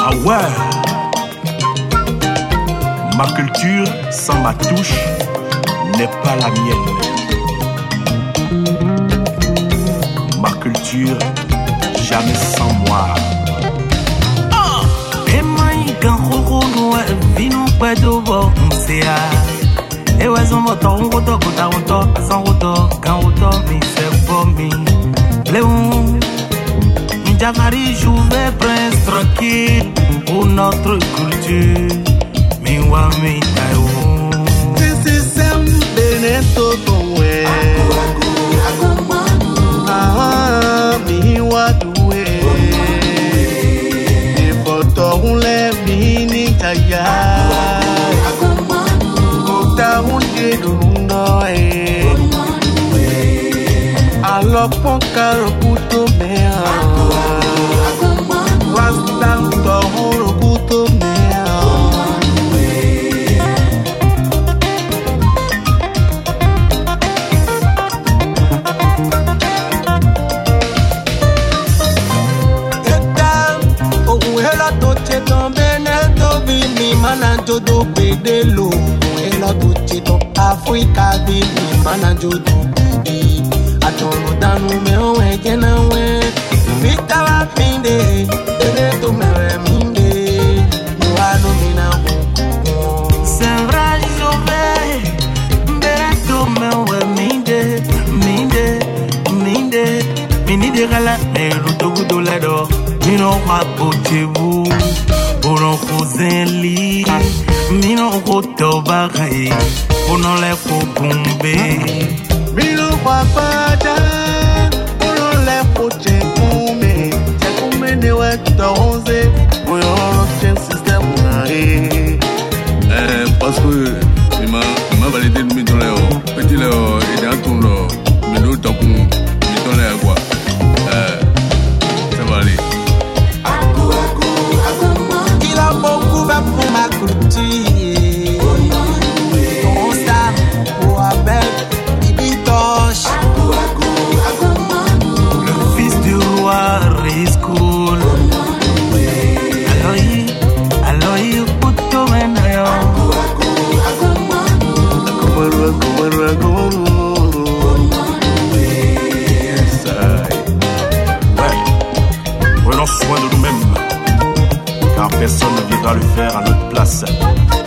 Ah ouais. Ma culture sans ma touche n'est pas la mienne. Ma culture jamais sans moi. Jouvet, prince tranquille pour notre culture. Miwami Taïwo. This is Sam Beneto Towe. Miwa Due. Ipoto Ule Mini Taya. Kota Unde Dundoe. Alopon Karokuto Mea. Rastan Tohurukuto Mea. Jodo pedelo, ela do tito, Africa de mana jodo pedi. Atomo danu me owe kena we, vita la pinde, ele to me minde, no alo mina hukumo. C'est vrai jove, beto me owe minde, mini de gala, me ruto gudo ledo, mino wapo tebu. Pour Roselli, Mino Rotobaray, pour non les faux bombés. Mino Papada, pour non les faux tchèkoumé, tchèkoumé de Wettorose, pour l'ancien système. Parce que il m'a validé le Mitoléo, petit Léo, et dans tout le Mino Topou, Mitoléo quoi. Ça va aller. Pour ma culture, on star, pour Abel, Ibitoche, le fils du roi Riscool. Alors il écoute tout maintenant. Ouais, prenons soin de nous-mêmes, car personne ne viendra le faire à notre place.